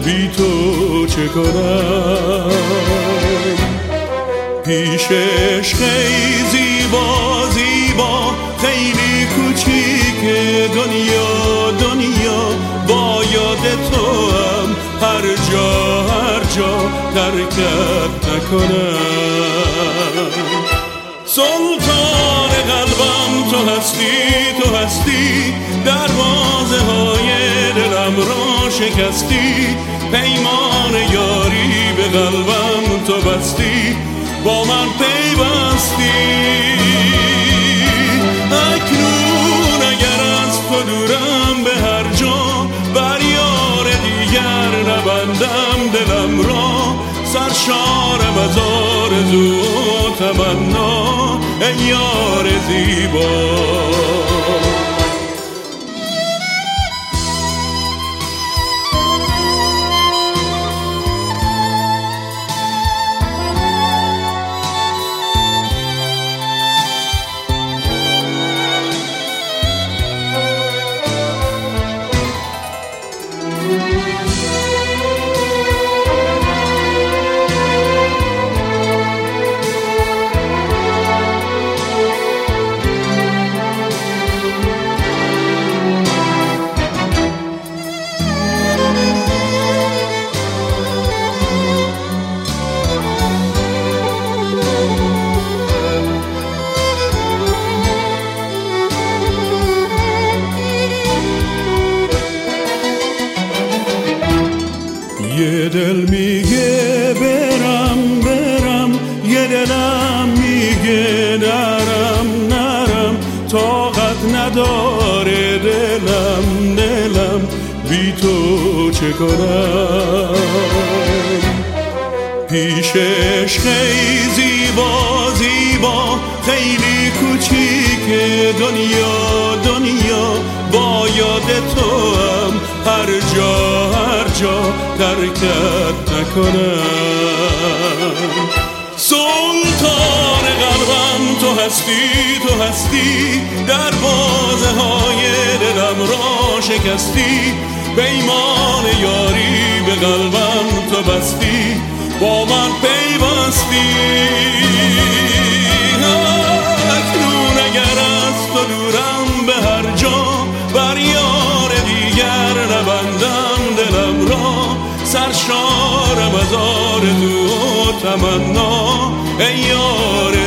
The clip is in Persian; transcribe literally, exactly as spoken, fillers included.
بی تو چه کنم؟ پیشش خیلی زیبا زیبا، خیلی کوچیک دنیا دنیا، با یاد تو هم هر جا هر جا ترکت نکنم. سلطان قلبم تو هستی تو هستی، دروازه های دلم را شکستی، پیمان یاری به قلبم تو بستی، با من پیوستی. اکنون اگر از تو دورم به هر جا، بر یار دیگر نبندم دلم را، سرشارم از آرزو و تمنا ای یار زیبا. یه دل میگه برم برم، یه دلم میگه نرم نرم، طاقت نداره دلم دلم، بی تو چه کنم؟ پیشش خیلی زیبا زیبا، خیلی کوچیک دنیا دنیا، با یاد تو هم هر جا هر جا ترکت نکنم. سلطان قلبم تو هستی تو هستی، دروازه های دلم را شکستی، پیمان یاری به قلبم تو بستی، با من پیوستی. اکنون اگر از تو دورم به هر جا، بر یار دیگر نبندم دلم را، سرشارم از آرزو و تمنا ای یار